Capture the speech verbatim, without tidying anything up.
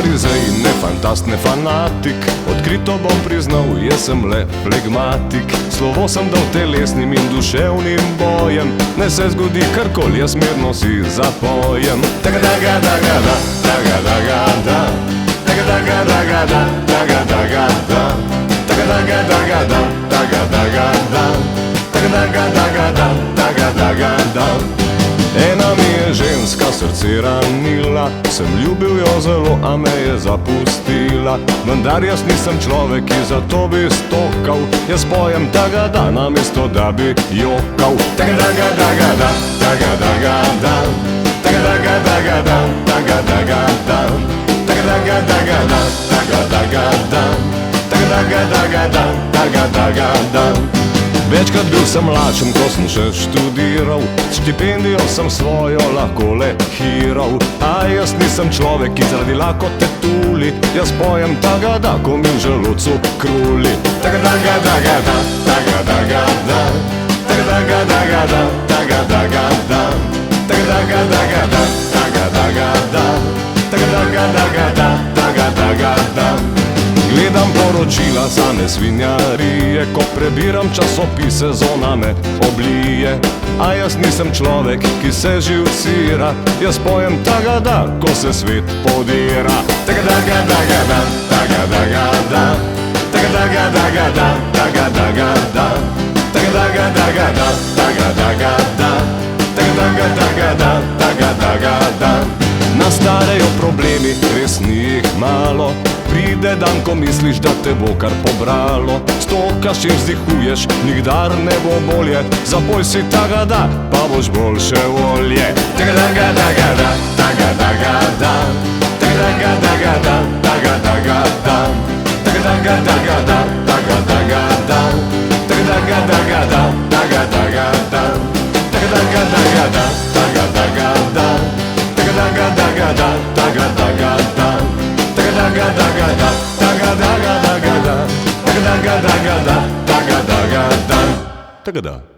farizej, ne fantast, ne fanatik. Odkrito bom priznal, jaz sem le flegmatik. Slovo sem dal telesnim in duševnim bojem. Ne se zgodi karkoli, jaz mirno si zapojem. Taga-daga-daga-da, taga-daga-da, taga-daga-daga-da, taga-daga-da, taga-daga-daga-da, taga-daga-da, taga-daga-daga-da, taga-daga-da. Ena mi je ženska srce ranila, sem ljubil jo zelo, a me je zapustila. Vendar jaz nisem človek, ki za to bi stokal. Jaz pojem taga-da, namesto da bi jokal. Taga-daga-daga-da, taga-daga-da, taga-daga-daga-da, taga-daga-da, taga-daga-daga-da, taga-daga-da, taga-daga-daga-da, taga-daga-da. Večkrat bil sem lačen, ko sem še študiral, štipendijo sem svojo lahko le hiral. A jaz nisem človek, ki zaradi lakote tuli, jaz pojem taga-da, ko mi v želodcu kruli. Taga-daga-daga-da, taga-daga-da, taga-daga-daga-da, taga-daga-da, taga-daga-daga-da, taga-daga-da, taga-daga-daga-da, taga-daga-da. Gledam poročila same svinjarije, ko prebiram časopise, zona me oblije. A jaz nisem človek, ki se živcira, jaz pojem taga-da, ko se svet podira. Taga-daga-daga-da, taga-daga-da, taga-daga-daga-da, taga-daga-da, taga-daga-daga-da, taga-daga-da, taga-daga-daga-da, taga-daga-da. Nastarejo problemi, res ni jih malo. Pride dan, ko misliš, da te bo kar pobralo. Stokaš in vzdihuješ, nikdar ne bo bolje. Zapoj si taga-da, pa boš boljše volje. Taga-daga-daga-da, taga-daga-da, taga-daga-daga-da, taga-daga-da, taga-daga-daga-da, taga-daga-da, taga-daga-daga-da, taga-daga-da, taga-daga-daga-da, taga-daga-da, taga-daga-daga-da, taga-daga-da, taga-daga-daga-da, taga-daga-daga-da, taga-daga-daga-da, taga-daga-da, taga-da.